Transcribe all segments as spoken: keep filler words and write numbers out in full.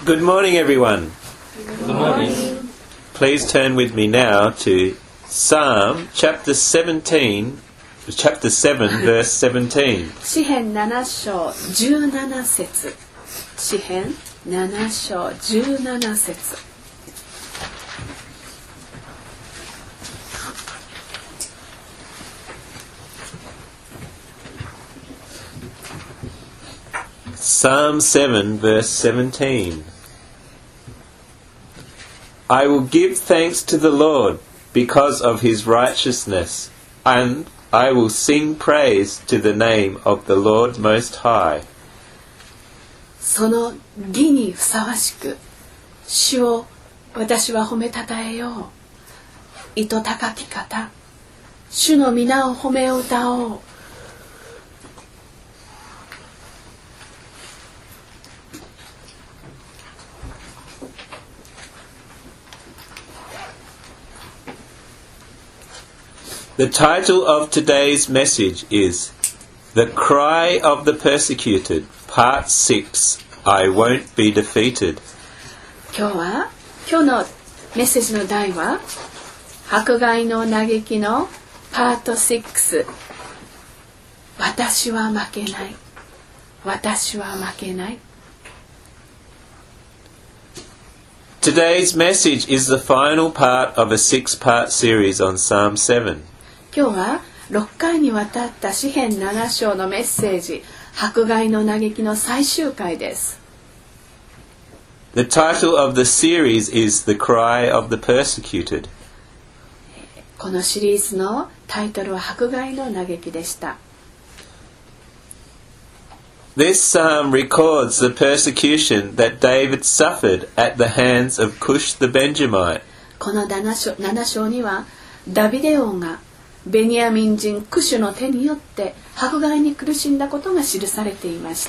Good morning, everyone. Good morning. Please turn with me now to Psalm chapter seventeen, chapter seven, verse seventeen. 詩編なな章じゅうなな節。詩編なな章じゅうなな節。 Psalm seven, verse seventeen. I will give thanks to the Lord because of his righteousness, and I will sing praise to the name of the Lord Most High. その義にふさわしく、主を私は褒めたたえよう。糸高き方、主の皆を褒め歌おう。 The title of today's message is The Cry of the Persecuted, Part six, I Won't Be Defeated. 今日は、今日のメッセージの題は、迫害の嘆きのパートシックス、私は負けない。私は負けない。 Today's message is the final part of a six-part series on Psalm seven. 今日はろっかいにわたった詩編なな章のメッセージ、迫害の嘆きの最終回です。 The title of the series is The Cry of the Persecuted. このシリーズのタイトルは迫害の嘆きでした。 This psalm records the persecution that David suffered at the hands of Cush the Benjamite. このなな章、なな章にはダビデ王がベニヤミン人クシュの手によって迫害に苦しんだことが記されていました。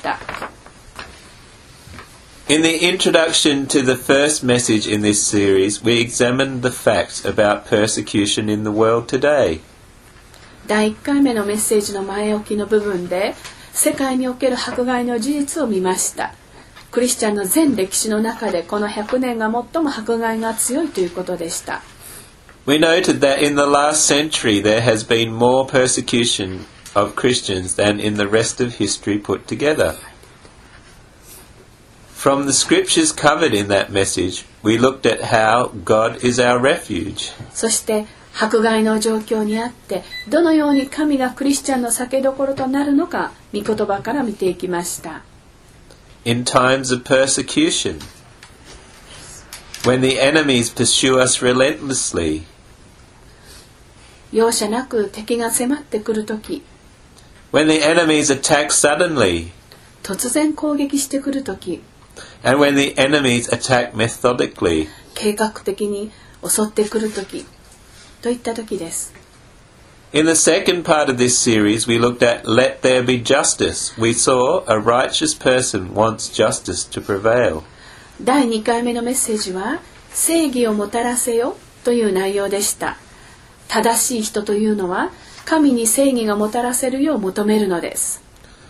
In the introduction to the first message in this series, we examined the facts about persecution in the world today. だいいっかいめのメッセージの前置きの部分で世界における迫害の事実を見ました。クリスチャンの全歴史の中でこのひゃくねんが最も迫害が強いということでした。 We noted that in the last century there has been more persecution of Christians than in the rest of history put together. From the scriptures covered in that message, we looked at how God is our refuge. そして迫害の状況にあってどのように神がクリスチャンの避けどころとなるのか御言葉から見ていきました。 In times of persecution, when the enemies pursue us relentlessly, 容赦なく敵が迫ってくるとき、 when the enemies attack suddenly, 突然攻撃してくるとき、 and when the enemies attack methodically. 計画的に襲ってくるときといったときです。 In the second part of this series, we looked at Let There Be Justice. We saw a righteous person wants justice to prevail. だいにかいめのメッセージは正義をもたらせよという内容でした。正しい人というのは神に正義がもたらせるよう求めるのです。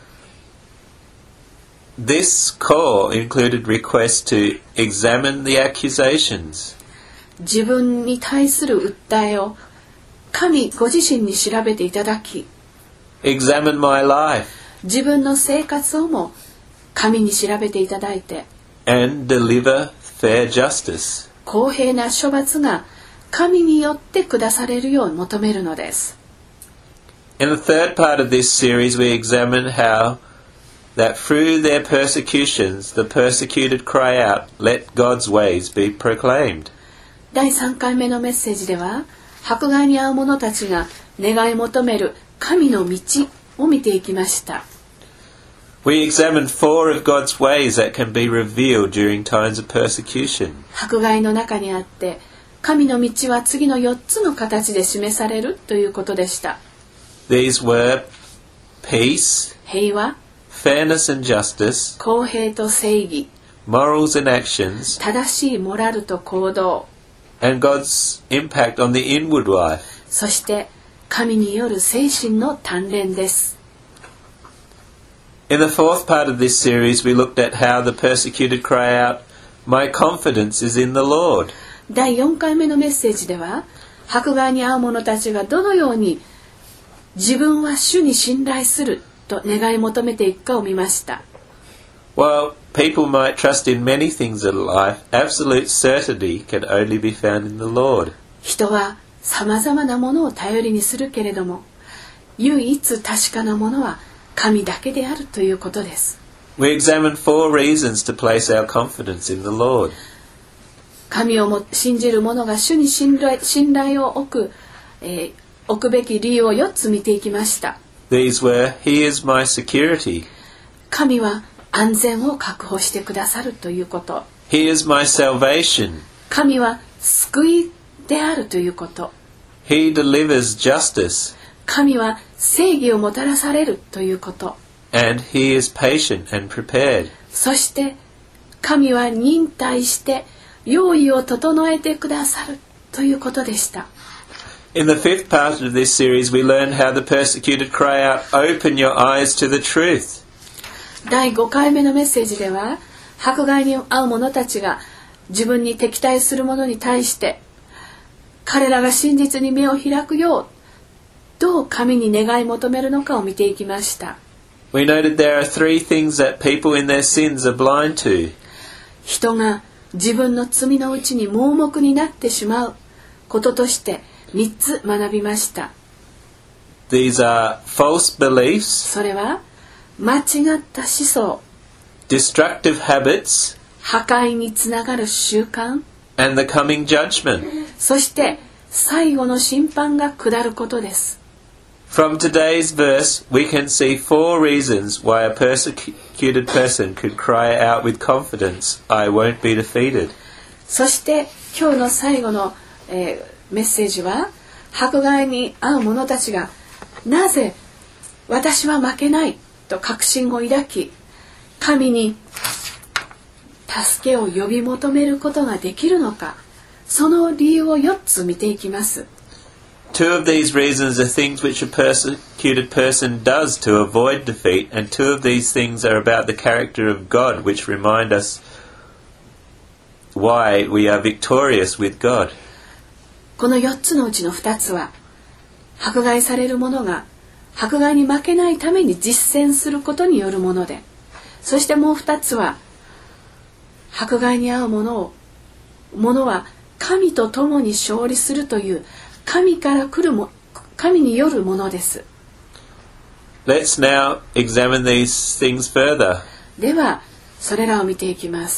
This call included requests to examine the accusations. 自分に対する訴えを神ご自身に調べていただき、 Examine my life. 自分の生活をも神に調べていただいて、 And deliver fair justice. 公平な処罰が神によって下されるよう求めるのです。 In the third part of this series, we examine how that through their persecutions, the persecuted cry out, Let God's ways be proclaimed. だいさんかいめのメッセージでは迫害に遭う者たちが願い求める神の道を見ていきました。 We examined four of God's ways that can be revealed during times of persecution. 迫害の中にあって神の道は次のよっつの形で示されるということでした。 These were peace, 平和、 fairness and justice, 公平と正義、 morals and actions, 正しいモラルと行動、 and God's impact on the inward life. そして神による精神の鍛錬です。 In the fourth part of this series, we looked at how the persecuted cry out, My confidence is in the Lord. だいよんかいめのメッセージでは、迫害に遭う者たちがどのように自分は主に信頼すると願い求めていくかを見ました。 While people might trust in many things in life, absolute certainty can only be found in the Lord. 人はさまざまなものを頼りにするけれども、唯一確かなものは神だけであるということです。 We examine four reasons to place our confidence in the Lord. 神をも信じる者が主に信頼、信頼を置く、えー、置くべき理由をよっつ見ていきました。 These were, He is my security. 神は安全を確保してくださるということ。 He is my salvation. 神は救いであるということ。 He delivers justice. 神は正義をもたらされるということ。 And He is patient and prepared. そして神は忍耐して用意を整えてくださるということでした。 In the fifth part of this series, we learned how the persecuted cry out, "Open your eyes to the truth." だいごかいめのメッセージでは、迫害に遭う者たちが自分に敵対する者に対して彼らが真実に目を開くようどう神に願い求めるのかを見ていきました。 We noted there are three things that people in their sins are blind to. 人が自分の罪のうちに盲目になってしまうこととしてみっつ学びました。 These are false beliefs, それは間違った思想、 destructive habits, 破壊につながる習慣、 and the coming judgment. そして最後の審判が下ることです。 From today's verse, we can see four reasons why a persecuted person could cry out with confidence, "I won't be defeated." そして今日の最後の、えー、メッセージは、迫害に遭う者たちがなぜ私は負けないと確信を抱き、神に助けを呼び求めることができるのか、その理由をよっつ見ていきます。 Two of these reasons are things which a persecuted person does to avoid defeat, and two of these things are about the character of God, which remind us why we are victorious with God. このよっつのうちのふたつは、迫害される者が迫害に負けないために実践することによるもので、そしてもうふたつは、迫害に遭う者を者は神と共に勝利するという神から来るも神によるものです。 Let's now examine these things further. ではそれらを見ていきます。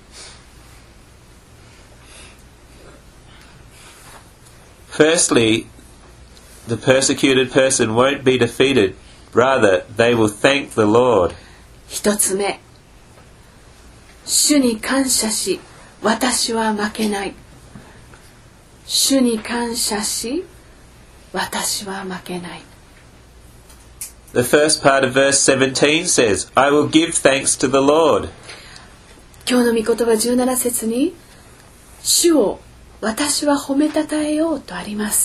Firstly, the persecuted person won't be defeated. Rather, they will thank the Lord. 一つ目、主に感謝し、私は負けない。主に感謝し、私は負けない。 The first part of verse seventeen says, "I will give thanks to the Lord." 今日の御言葉じゅうなな節に、主を私は褒めたたえようとあります。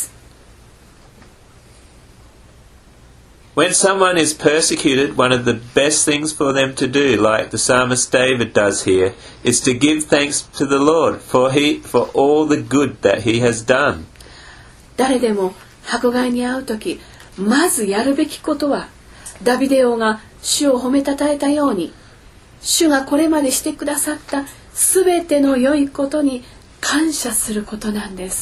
When someone is persecuted, one of the best things for them to do, like the psalmist David does here, is to give thanks to the Lord for he for all the good that he has done. 誰でも迫害に遭うとき、まずやるべきことは、ダビデ王が主を褒めたたえたように、主がこれまでしてくださったすべての良いことに感謝することなんです。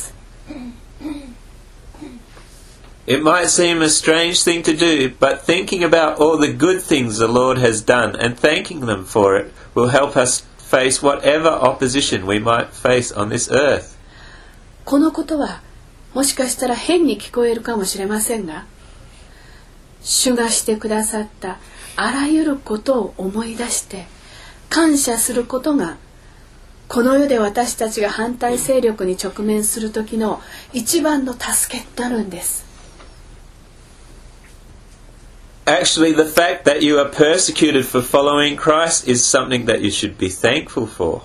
It might seem a strange thing to do, but thinking about all the good things the Lord has done and thanking them for it will help us face whatever opposition we might face on this earth. このことはもしかしたら変に聞こえるかもしれませんが、主がしてくださったあらゆることを思い出して感謝することが、この世で私たちが反対勢力に直面する時の一番の助けになるんです。 Actually, the fact that you are persecuted for following Christ is something that you should be thankful for.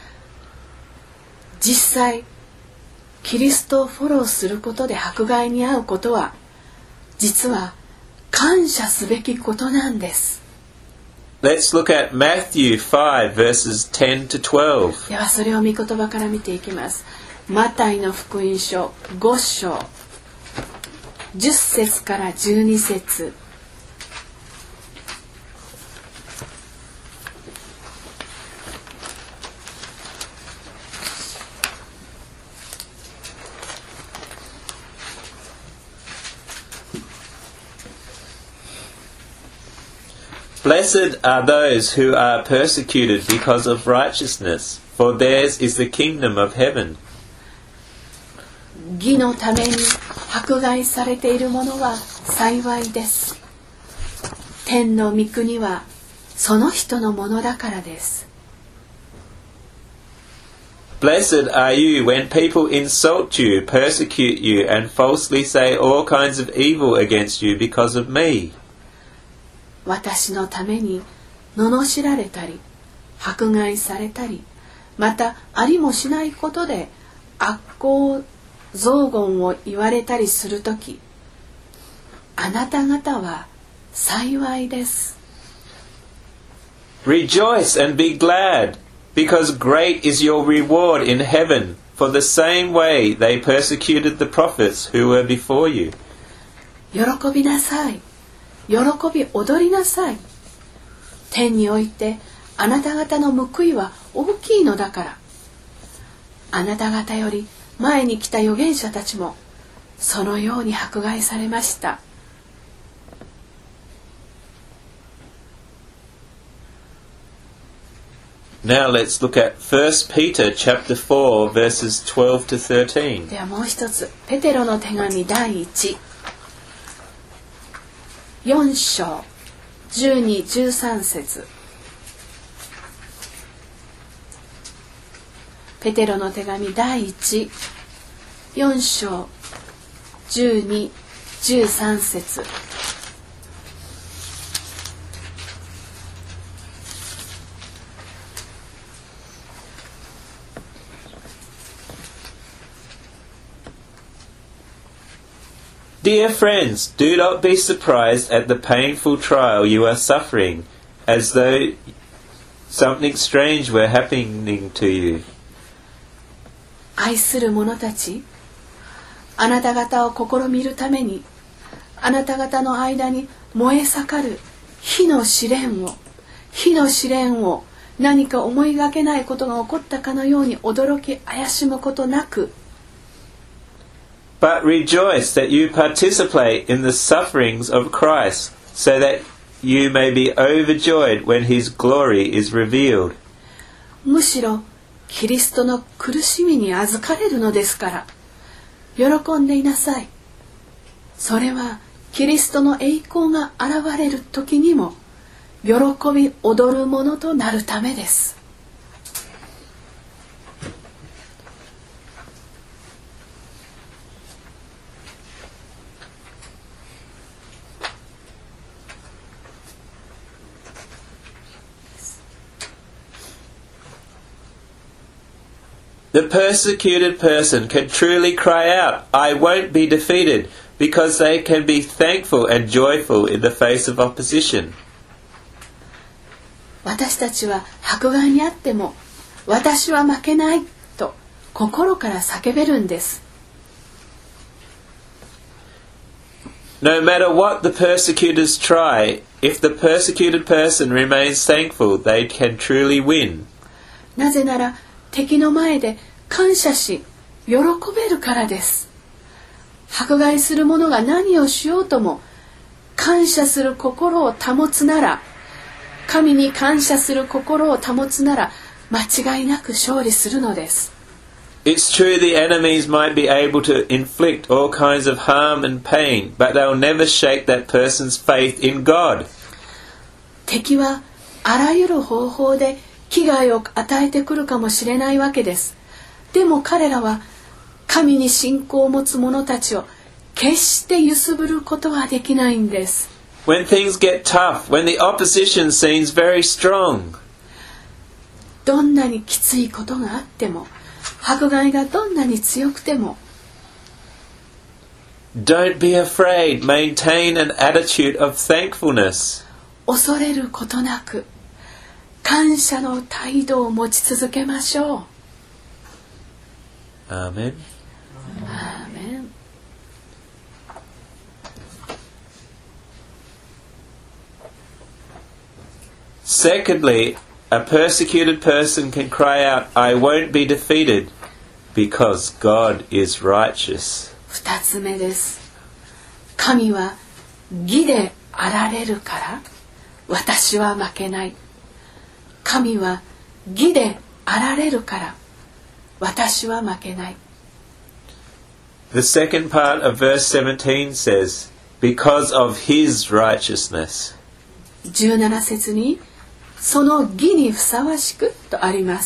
実際、キリストをフォローすることで迫害に遭うことは、実は感謝すべきことなんです。 let's look at Matthew five verses ten to twelve. ではそれを御言葉から見ていきます。マタイの福音書ご章じゅっ節からじゅうに節。 Blessed are those who are persecuted because of righteousness, for theirs is the kingdom of heaven. 義のために迫害されている者は幸いです。天の御国はその人のものだからです。 Blessed are you when people insult you, persecute you, and falsely say all kinds of evil against you because of me. 私のために罵られたり迫害されたり、またありもしないことで悪行雑言を言われたりするとき、あなた方は幸いです。 Rejoice and be glad, because great is your reward in heaven, for the same way they persecuted the prophets who were before you. 喜びなさい。喜び踊りなさい。天においてあなた方の報いは大きいのだから。あなた方より前に来た預言者たちもそのように迫害されました。 Now let's look at First Peter chapter four verses twelve to thirteen. ではもう一つ、ペテロの手紙第一よん章じゅうに、じゅうさん節。ペテロの手紙第一よん章じゅうに、じゅうさん節。 Dear friends, do not be surprised at the painful trial you are suffering, as though something strange were happening to you. 愛する者たち、あなた方を試みるために、あなた方の間に燃え盛る火の試練を、火の試練を何か思いがけないことが起こったかのように驚き怪しむことなく、 But rejoice that you participate in the sufferings of Christ, so that you may be overjoyed when his glory is revealed. むしろキリストの苦しみに預かれるのですから喜んでいなさい。それはキリストの栄光が現れる時にも喜び踊るものとなるためです。 The persecuted person can truly cry out, I won't be defeated, because they can be thankful and joyful in the face of opposition. 私たちは迫害にあっても私は負けないと心から叫べるんです。 No matter what the persecutors try, if the persecuted person remains thankful, they can truly win. なぜなら敵の前で感謝し喜べるからです。迫害する者が何をしようとも感謝する心を保つなら、神に感謝する心を保つなら間違いなく勝利するのです。 It's true the enemies might be able to inflict all kinds of harm and pain, but they'll never shake that person's faith in God. 敵はあらゆる方法で危害を与えてくるかもしれないわけです。でも彼らは神に信仰を持つ者たちを決して揺すぶることはできないんです。 When things get tough, when the opposition seems very strong, どんなにきついことがあっても、迫害がどんなに強くても、 don't be afraid, maintain an attitude of thankfulness. 恐れることなく感謝の態度を持ち続けましょう。 アーメン。 アーメン。 Secondly, a persecuted person can cry out, I won't be defeated, because God is righteous. 二つ目です。神は義であられるから私は負けない。神は義であられるから私は負けない。 The second part of verse seventeen says, because of his righteousness. じゅうなな節にその義にふさわしくとあります。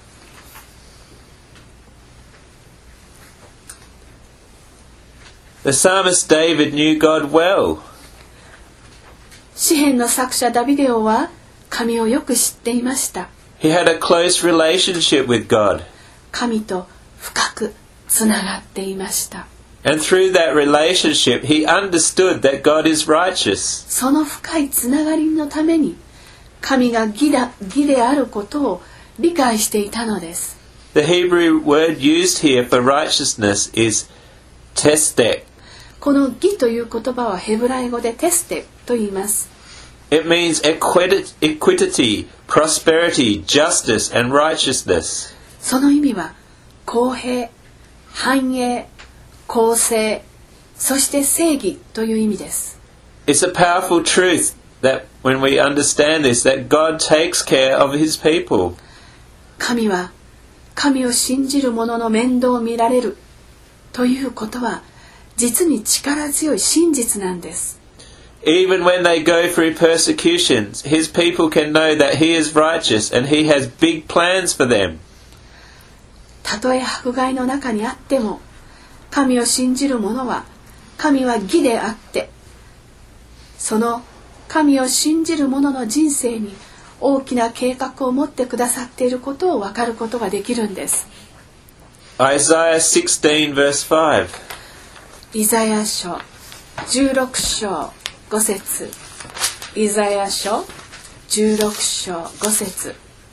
The psalmist David knew God well. 詩編の作者ダビデオは神をよく知っていました。 He had a close relationship with God. 神と深くつながっていました。 And through that relationship, he understood that God is righteous. その深いつながりのために神が義だ、義であることを理解していたのです。 The Hebrew word used here for righteousness is testek. この義という言葉はヘブライ語でテステと言います。 It means equity, prosperity, justice, and righteousness. その意味は公平、繁栄、公正、そして正義という意味です。 It's a powerful truth that when we understand this, that God takes care of his people. 神は神を信じる者の面倒を見られるということは実に力強い真実なんです。 Even when they go through persecutions, his people can know that he is righteous and he has big plans for them. たとえ迫害の中にあっても神を信じる者は神は義であってその神を信じる者の人生に大きな計画を持ってくださっていることを分かることができるんです。 Isaiah sixteen verse five. イザヤ書じゅうろく章ご節。イザヤ書じゅうろく章ご節。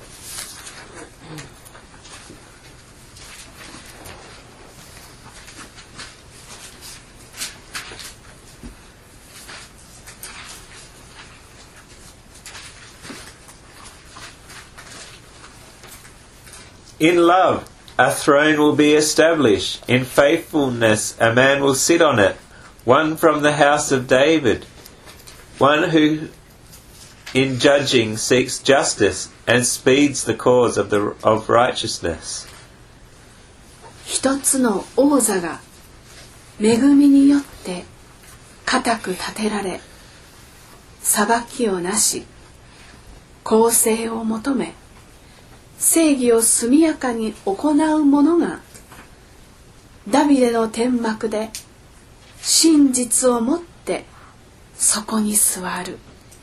In love, a throne will be established. In faithfulness, a man will sit on it. One from the house of David. One who, in judging, seeks justice and speeds the cause of, the, of righteousness. 一つの王座が恵みによって固く立てられ、裁きをなし、公正を求め、正義を速やかに行う者がダビデの天幕で真実をもってそこに座る。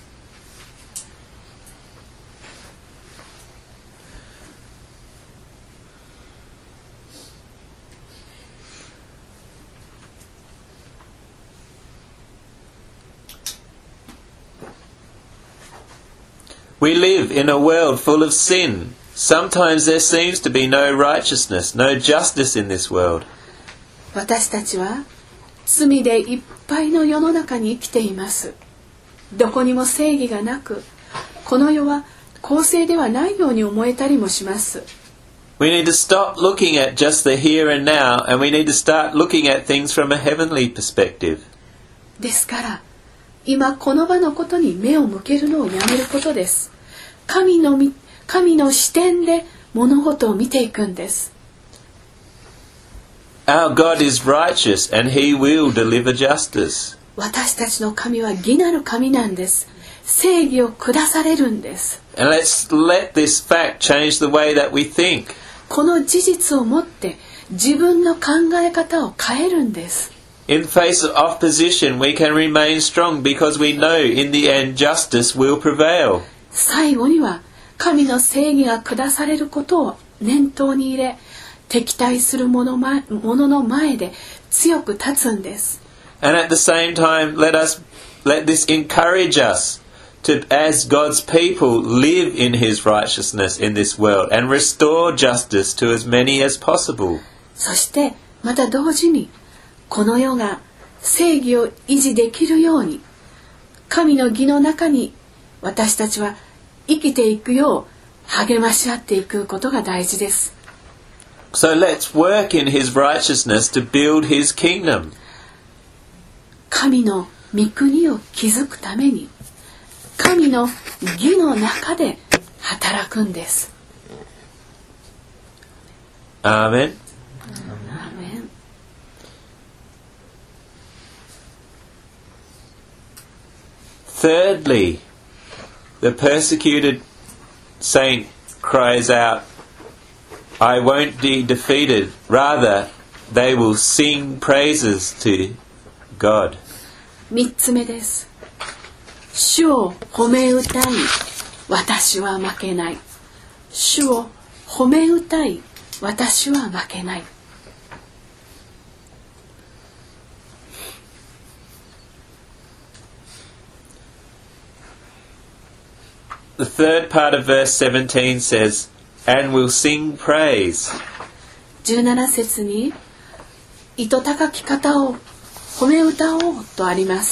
We live in a world full of sin. Sometimes there seems to be no righteousness, no justice in this world. 私たちは罪でいっぱいの世の中に生きています。どこにも正義がなく、この世は公正ではないように思えたりもします。 We need to stop looking at just the here and now, and we need to start looking at things from a heavenly perspective. ですから、今この場のことに目を向けるのをやめることです。神のみ神の視点で物事を見ていくんです。 Our God is righteous and He will deliver justice. 私たちの神は義なる神なんです。正義を下されるんです。 And let's let this fact change the way that we think. この事実をもって自分の考え方を変えるんです。 In face of opposition, we can remain strong because we know in the end justice will prevail. 最後には神の正義が下されることを念頭に入れ、敵対する者の前で強く立つんです。 And at the same time, let us let this encourage us to, as God's people, live in His righteousness in this world and restore justice to as many as possible. そしてまた同時にこの世が正義を維持できるように神の義の中に私たちは生きていくよう励まし合っていくことが大事です。 So let's work in His righteousness to build His kingdom. 神の御国を築くために神の義の中で働くんです。 アーメン。Thirdly, the persecuted saint cries out, I won't be defeated. Rather, they will sing praises to God. 三つ目です。主を褒め歌い、私は負けない。主を褒め歌い、私は負けない。 The third part of verse seventeen says, and will sing praise. じゅうなな節に、糸高き方を褒め歌おうとあります。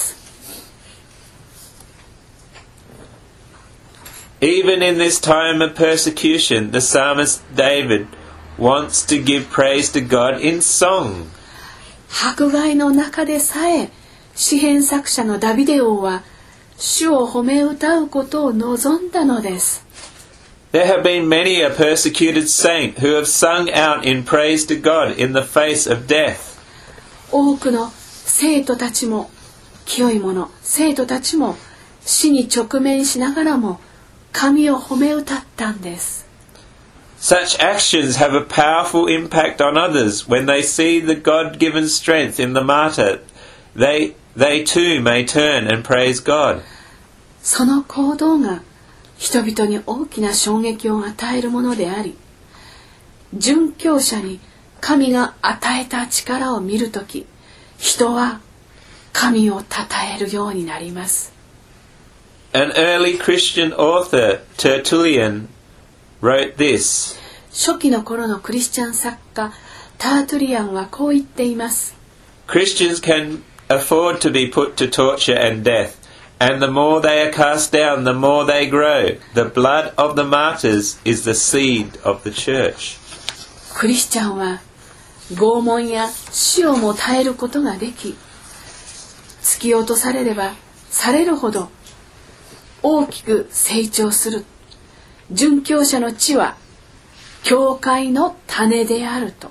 Even in this time of persecution, the psalmist David wants to give praise to God in song. 迫害の中でさえ、詩編作者のダビデ王は、主を褒め歌うことを望んだのです。 There have been many a persecuted saint who have sung out in praise to God in the face of death. 多くの生徒たちも、清い者、生徒たちも死に直面しながらも神を褒め歌ったんです。 Such actions have a powerful impact on others when they see the God-given strength in the martyr. They, they too may turn and praise God. その行動が人々に大きな衝撃を与えるものであり、殉教者に神が与えた力を見るとき、人は神を称えるようになります。 An early Christian author, Tertullian, wrote this. 初期の頃のクリスチャン作家、タートゥリアンはこう言っています。 Christians can afford to be put to torture and death, and the more they are cast down, the more they grow. The blood of the martyrs is the seed of the church. クリスチャンは拷問や死をも耐えることができ、突き落とされればされるほど大きく成長する。殉教者の血は教会の種であると。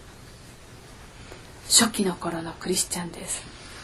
初期の頃のクリスチャンです。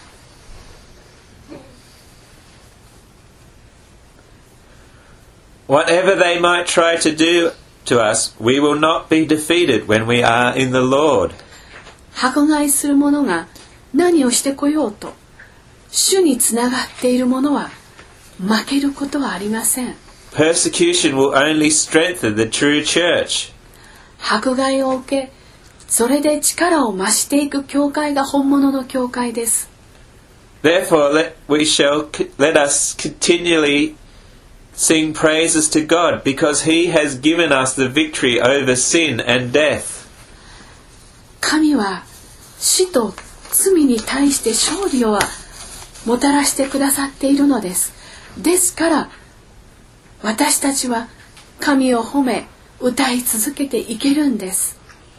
Whatever they might try to do to us, we will not be defeated when we are in the Lord. 迫害する者が何をしてこようと、主につながっている者は負けることはありません。 Persecution will only strengthen the true church. 迫害を受け、それで力を増していく教会が本物の教会です。 Therefore, let, we shall, let us continually sing praises to God, because He has given us the victory over sin and death. 神は死と罪に対して勝利をもたらしてくださっているのです。ですから私たちは神を褒め歌い続けていけるんです。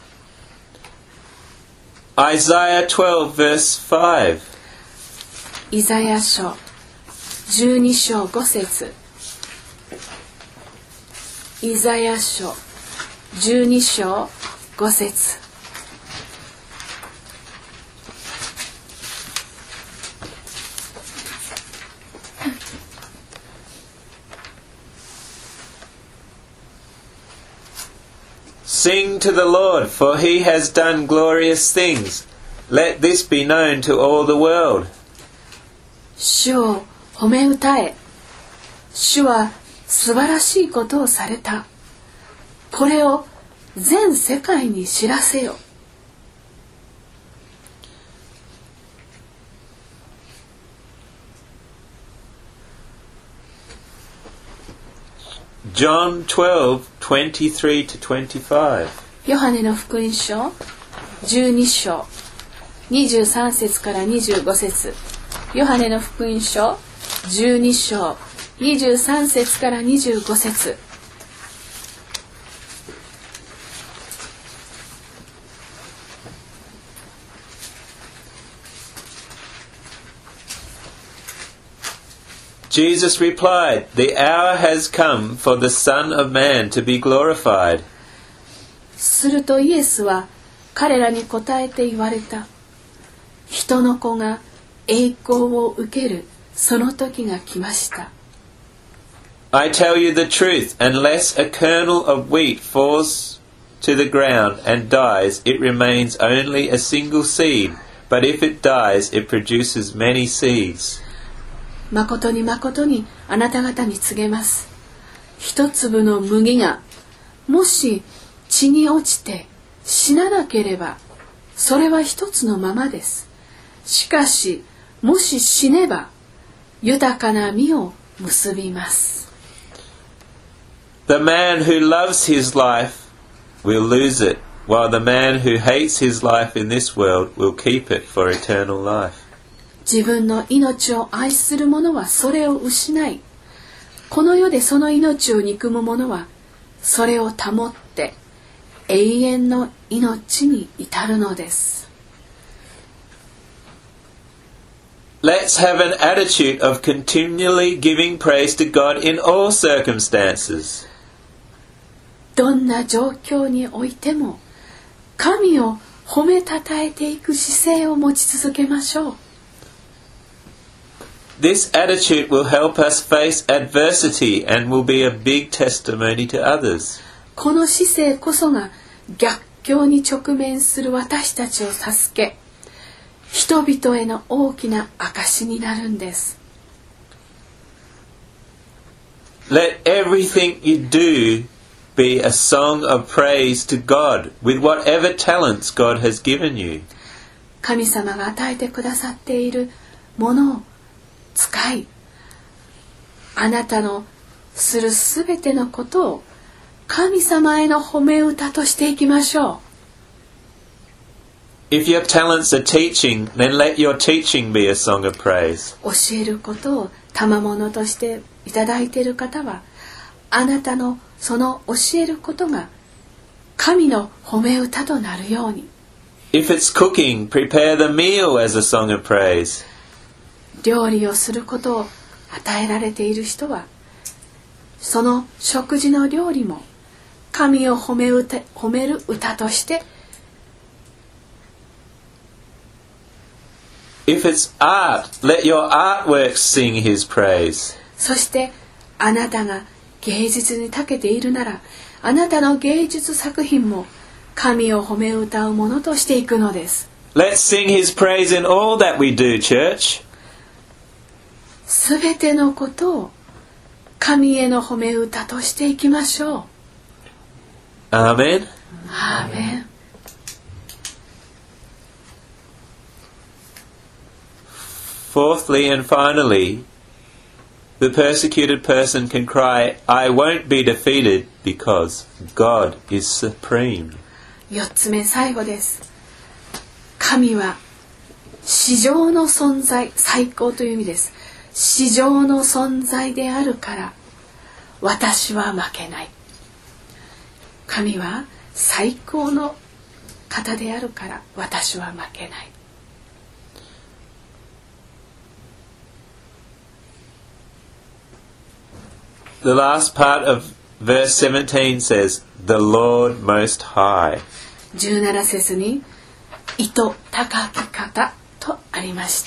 Isaiah twelve verse five. イザヤ書じゅうに章ご節。イザヤ書じゅうに章ご節。 Sing to the Lord, for He has done glorious things. Let this be known to all the world. 主を褒め歌え。主は素晴らしいことをされた。これを全世界に知らせよ。 John twelve, twenty-three to twenty-five. ヨハネの福音書じゅうに章にじゅうさん節からにじゅうご節。ヨハネの福音書じゅうに章にじゅうさん節からにじゅうご節。 Jesus replied, "The hour has come for the Son of Man to be glorified." するとイエスは彼らに答えて言われた。人の子が栄光を受けるその時が来ました。 I tell you the truth, unless a kernel of wheat falls to the ground and dies, it remains only a single seed, but if it dies, it produces many seeds. 誠に誠にあなた方に告げます。一粒の麦がもし地に落ちて死ななければそれは一つのままです。しかしもし死ねば豊かな実を結びます。 The man who loves his life will lose it, while the man who hates his life in this world will keep it for eternal life. 自分の命を愛する者はそれを失い、この世でその命を憎む者はそれを保って永遠の命に至るのです。 Let's have an attitude of continually giving praise to God in all circumstances. どんな状況においても神を褒めたたえていく姿勢を持ち続けましょう。 This attitude will help us face adversity and will be a big testimony to others. この姿勢こそが逆境に直面する私たちを助け、人々への大きな証になるんです。 Let everything you do be a song of praise to God with whatever talents God has given you. 神様が与えてくださっているものを使い、あなたのするすべてのことを神様への褒め歌としていきましょう。If your talents are teaching, then let your teaching be a song of praise. 教えることを賜物としていただいている方は、あなたのその教えることが神の褒め歌となるように。 If it's cooking, prepare the meal as a song of praise. 料理をすることを与えられている人は、その食事の料理も神を褒め歌、褒める歌として。 If it's art, let your artworks sing his praise. そしてあなたが芸術に長けているなら、あなたの芸術作品も神を褒め歌うものとしていくのです。 Let's sing his praise in all that we do, church. すべてのことを神への褒め歌としていきましょう。 アーメン。 アーメン。 Fourthly and finally, the persecuted person can cry, I won't be defeated because God is supreme. 四つ目、最後です。神は至上の存在、最高という意味です。至上の存在であるから私は負けない。神は最高の方であるから私は負けない。 The last part of verse seventeen says, The Lord Most High. じゅうなな節に、意図高き方とありました。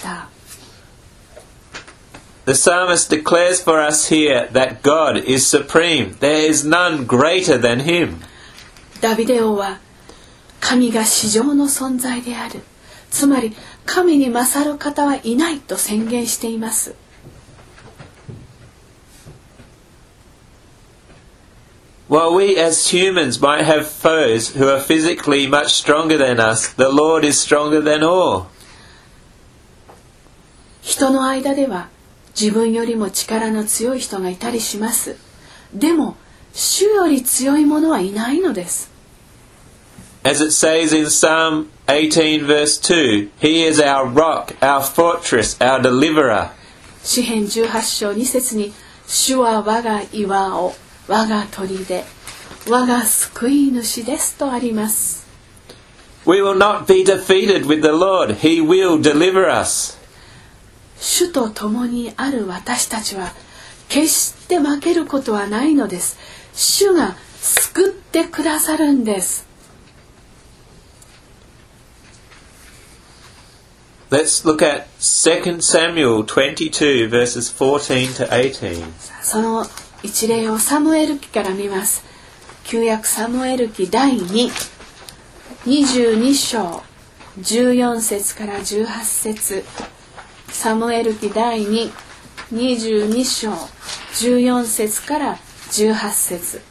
The psalmist declares for us here that God is supreme. There is none greater than him. ダビデ王は神が至上の存在である。つまり神に勝る方はいないと宣言しています。 While we as humans might have foes who are physically much stronger than us, the Lord is stronger than all. 人の間では自分よりも力の強い人がいたりします。でも主より強い者はいないのです。 As it says in Psalm eighteen verse two, He is our rock, our fortress, our deliverer. 詩編じゅうはち章に節に、主は我が岩尾、我が砦、我が救い主ですとあります。 We will not be defeated with the Lord. He will deliver us. 主と共にある私たちは決して負けることはないのです。主が救ってくださるんです。 Let's look at Second Samuel twenty-two verses fourteen to eighteen. その一例をサムエル記から見ます。旧約サムエル記だいに、にじゅうに章じゅうよん節からじゅうはち節。サムエル記だいに、にじゅうに章じゅうよん節からじゅうはち節。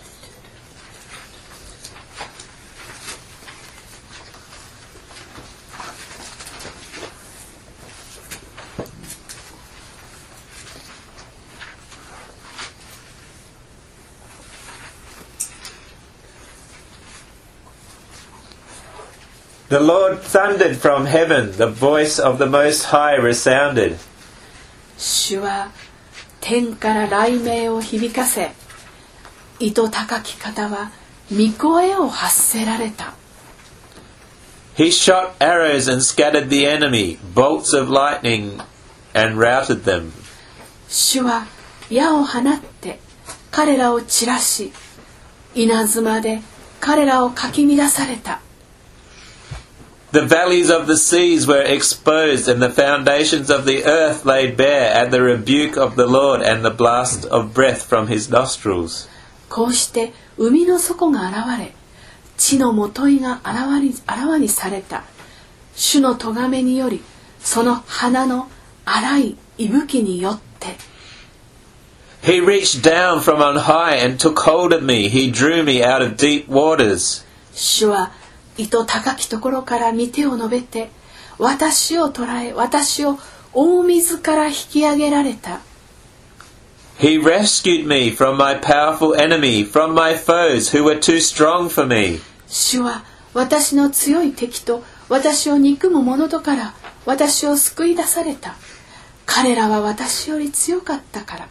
The Lord thundered from heaven, the voice of the Most High resounded. 主は天から雷鳴を響かせ、糸高き方は御声を発せられた。 He shot arrows and scattered the enemy, bolts of lightning and routed them. 主は矢を放って彼らを散らし、稲妻で彼らをかき乱された。 The valleys of the seas were exposed, and the foundations of the earth laid bare at the rebuke of the Lord and the blast of breath from his nostrils. こうして海の底が現れ、地のもといがあらわに、あらわにされた。主の咎めにより、その鼻の荒い息吹によって。 He reached down from on high and took hold of me. He drew me out of deep waters. 主は糸高きところから御手を伸べて、私を捕らえ、私を大水から引き上げられた。 He rescued me from my powerful enemy, from my foes who were too strong for me. 主は私の強い敵と私を憎む者とから私を救い出された。彼らは私より強かったから。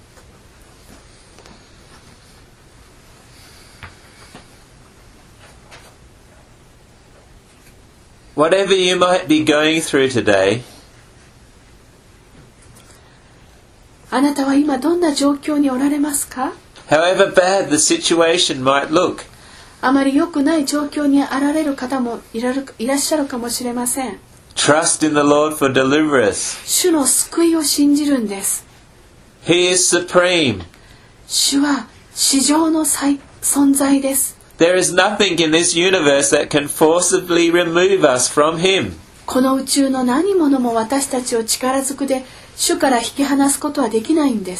Whatever you might be going through today, あなたは今どんな状況におられますか？ however bad the situation might look, あまり良くない状況にあられる方もいらる、いらっしゃるかもしれません。 trust in the Lord for deliverance. 主の救いを信じるんです。 He is supreme. 主は至上の最存在です。 There is nothing in this universe that can forcibly remove us from Him. この宇宙の何者も私たちを力ずくで主から引き離すことはできないんです。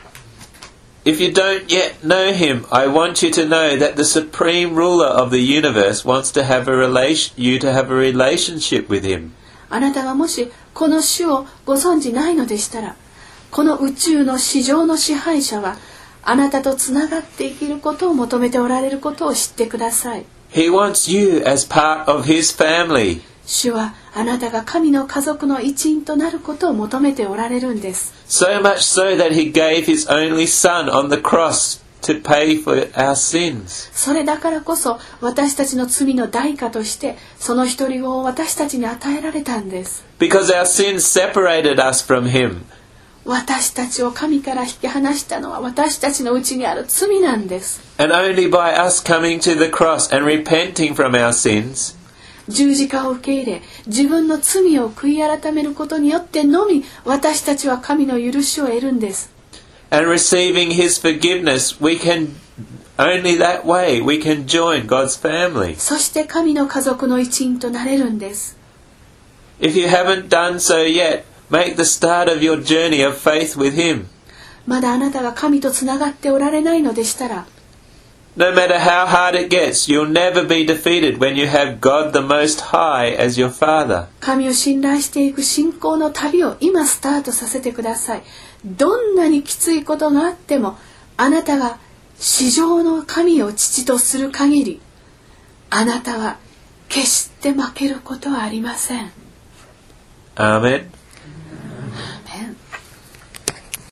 If you don't yet know Him, I want you to know that the supreme ruler of the universe wants to have a relation, you to have a relationship with Him. あなたがもしこの主をご存じないのでしたら、この宇宙の至上の支配者はあなたとつながって生きることを求めておられることを知ってください。 He wants you as part of His family. 主はあなたが神の家族の一員となることを求めておられるんです。 So much so that He gave His only Son on the cross to pay for our sins. それだからこそ私たちの罪の代価としてその一人を私たちに与えられたんです。 Because our sins separated us from Him. 私たちを神から引き離したのは私たちのうちにある罪なんです。 And only by us coming to the cross and repenting from our sins, 十字架を受け入れ自分の罪を悔い改めることによってのみ私たちは神の許しを得るんです。 and receiving His forgiveness, we can only that way we can join God's family. そして神の家族の一員となれるんです。 If you haven't done so yet, make the start of your journey of faith with Him. まだあなたが神とつながっておられないのでしたら、 No matter how hard it gets, you'll never be defeated when you have God the Most High as your Father. 神を信頼していく信仰の旅を今スタートさせてください。どんなにきついことがあっても、あなたが至上の神を父とする限り、あなたは決して負けることはありません。 Amen.